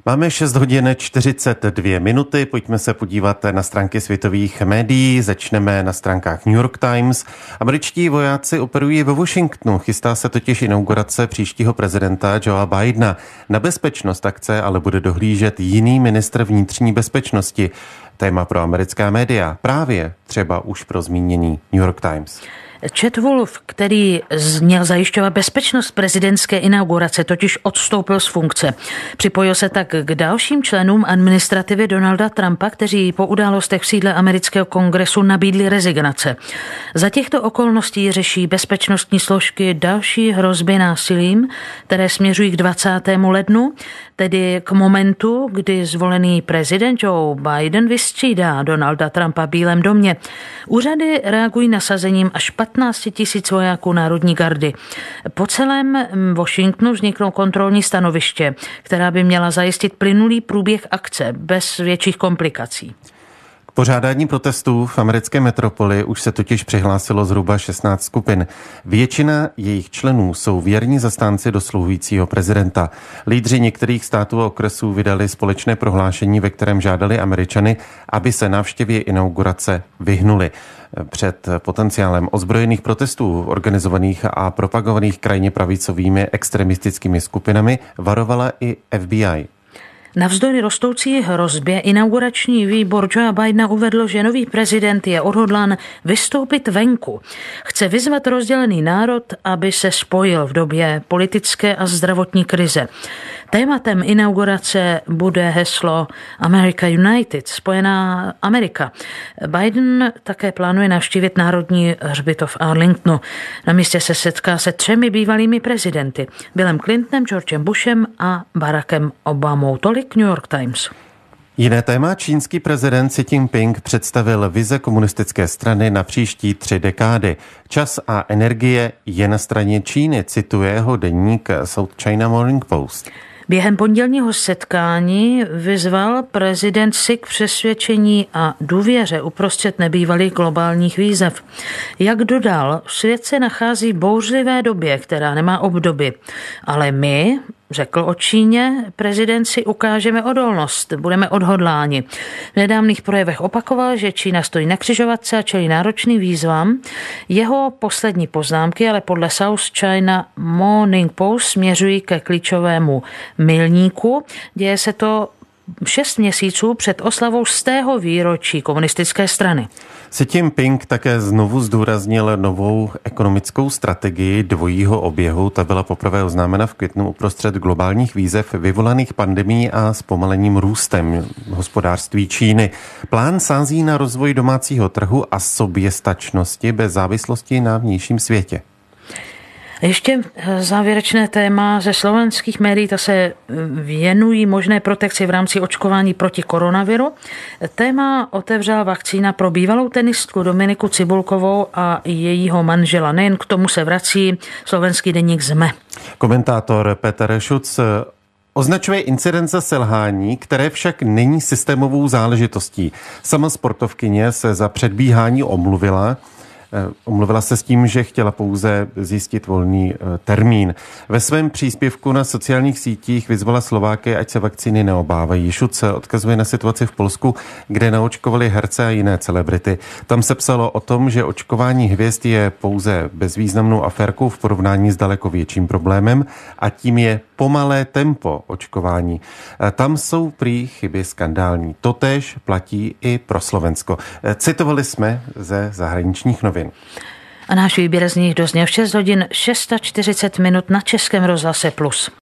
Máme 6 hodin 42 minuty, pojďme se podívat na stránky světových médií, začneme na stránkách New York Times. Američtí vojáci operují ve Washingtonu, chystá se totiž inaugurace příštího prezidenta Joea Bidena. Na bezpečnost akce ale bude dohlížet jiný ministr vnitřní bezpečnosti. Téma pro americká média, právě třeba už pro zmíněný New York Times. Chet Wolf, který měl zajišťovat bezpečnost prezidentské inaugurace, totiž odstoupil z funkce. Připojil se tak k dalším členům administrativy Donalda Trumpa, kteří po událostech v sídle amerického kongresu nabídli rezignace. Za těchto okolností řeší bezpečnostní složky další hrozby násilím, které směřují k 20. lednu, tedy k momentu, kdy zvolený prezident Joe Biden vystřídá Donalda Trumpa v Bílém domě. Úřady reagují nasazením až 15 000 vojáků Národní gardy. Po celém Washingtonu vzniknou kontrolní stanoviště, která by měla zajistit plynulý průběh akce bez větších komplikací. K pořádání protestů v americké metropoli už se totiž přihlásilo zhruba 16 skupin. Většina jejich členů jsou věrní zastánci dosluhujícího prezidenta. Lídři některých států a okresů vydali společné prohlášení, ve kterém žádali Američany, aby se návštěvě inaugurace vyhnuli. Před potenciálem ozbrojených protestů organizovaných a propagovaných krajně pravicovými extremistickými skupinami varovala i FBI. Navzdory rostoucí hrozbě inaugurační výbor Joea Bidena uvedl, že nový prezident je odhodlán vystoupit venku. Chce vyzvat rozdělený národ, aby se spojil v době politické a zdravotní krize. Tématem inaugurace bude heslo America United, spojená Amerika. Biden také plánuje navštívit Národní hřbitov Arlingtonu. Na místě se setká se 3 bývalými prezidenty, Billem Clintonem, Georgem Bushem a Barackem Obamou. Tolik New York Times. Jiné téma, čínský prezident Xi Jinping představil vize komunistické strany na příští 3 dekády. Čas a energie je na straně Číny, cituje jeho deník South China Morning Post. Během pondělního setkání vyzval prezident Xi k přesvědčení a důvěře uprostřed nebývalých globálních výzev. Jak dodal, svět se nachází v bouřlivé době, která nemá obdoby. Ale my, řekl o Číně, prezident si ukážeme odolnost, budeme odhodláni. V nedávných projevech opakoval, že Čína stojí na křižovatce a čelí náročným výzvám. Jeho poslední poznámky ale podle South China Morning Post směřují ke klíčovému milníku. Děje se to 6 měsíců před oslavou 100. výročí komunistické strany. Xi Jinping také znovu zdůraznil novou ekonomickou strategii dvojího oběhu. Ta byla poprvé oznámena v květnu uprostřed globálních výzev vyvolaných pandemií a zpomalením růstem hospodářství Číny. Plán sází na rozvoj domácího trhu a soběstačnosti bez závislosti na vnějším světě. Ještě závěrečné téma ze slovenských médií, ta se věnují možné protekci v rámci očkování proti koronaviru. Téma otevřela vakcína pro bývalou tenistku Dominiku Cibulkovou a jejího manžela. Nejen k tomu se vrací slovenský deník SME. Komentátor Peter Šuc označuje incident za selhání, které však není systémovou záležitostí. Sama sportovkyně se za předbíhání omluvila se s tím, že chtěla pouze zjistit volný termín. Ve svém příspěvku na sociálních sítích vyzvala Slováky, ať se vakcíny neobávají. Šuc se odkazuje na situaci v Polsku, kde naočkovali herce a jiné celebrity. Tam se psalo o tom, že očkování hvězd je pouze bezvýznamnou aférkou v porovnání s daleko větším problémem a tím je pomalé tempo očkování. Tam jsou prý chyby skandální. Totéž platí i pro Slovensko. Citovali jsme ze zahraničních novin. A náš výběr z nich dozněl v 6 hodin 640 minut na Českém rozhlase Plus.